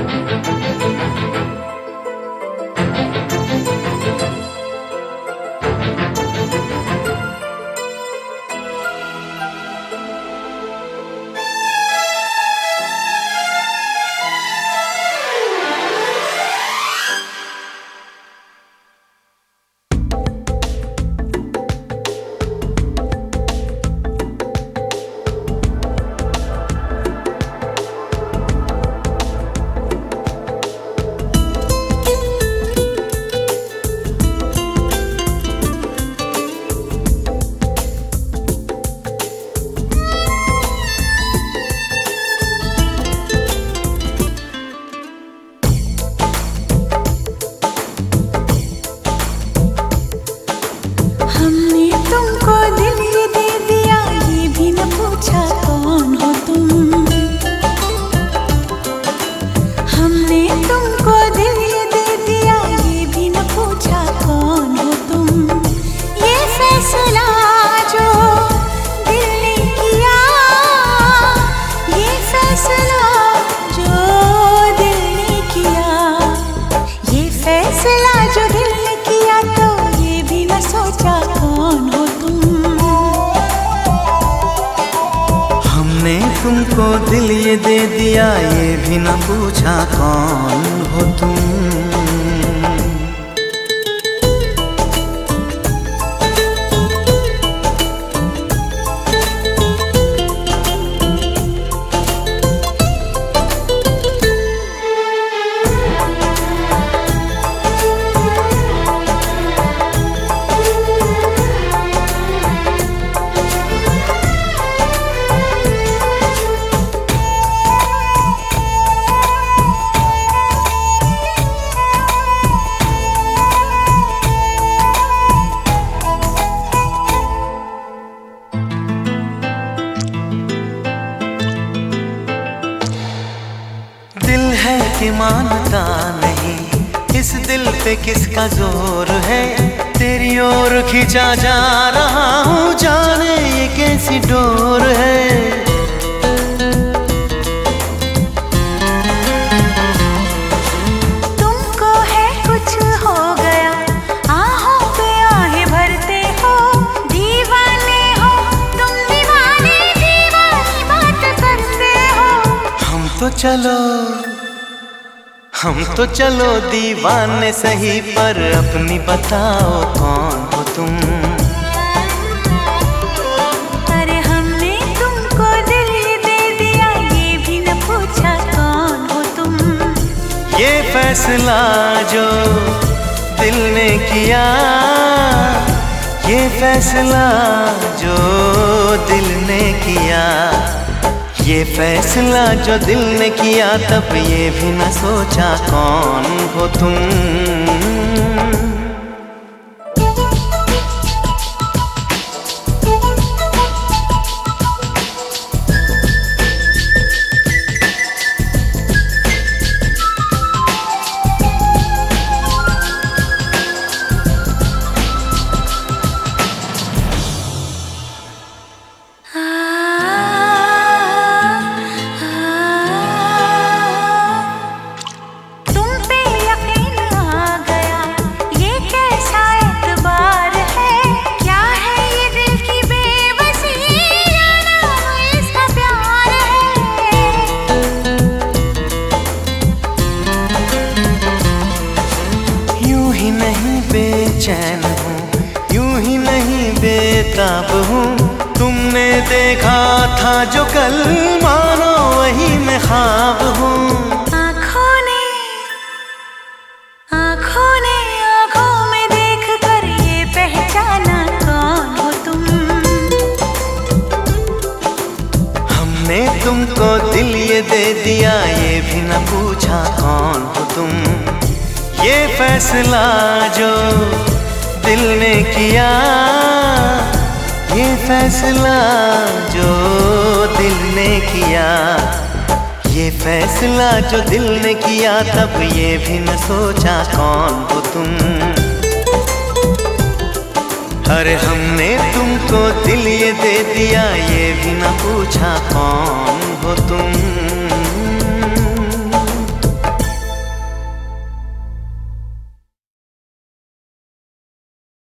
तुमको दिल ये दे दिया, ये भी न पूछा कौन हो तुम। दिल है कि मानता नहीं, इस दिल पे किसका जोर है। तेरी ओर खींचा जा रहा हूँ, जाने ये कैसी डोर है। तुमको है कुछ हो गया, आहों पे आहें भरते हो। दीवाने हो तुम, दीवाने दीवानी बात करते हो। हम तो चलो दीवाने सही, पर अपनी बताओ कौन हो तुम। अरे हमने तुमको दिल दे दिया, ये भी न पूछा कौन हो तुम। ये फैसला जो दिल ने किया, ये फैसला जो दिल ने किया, ये फैसला जो दिल ने किया, तब ये भी न सोचा कौन हो तुम। बेचैन हूँ, यूं ही नहीं बेताब हूँ। तुमने देखा था जो कल, मानो वही मैं ख्वाब हूँ। आँखों ने आँखों में देख कर ये पहचाना कौन हो तुम। हमने तुमको दिल ये दे दिया, ये भी न पूछा कौन हो तुम। ये फैसला जो दिल ने किया, ये फैसला जो दिल ने किया, ये फैसला जो दिल ने किया, तब ये भी न सोचा कौन हो तुम। अरे हमने तुमको दिल ये दे दिया, ये भी न पूछा कौन हो तुम।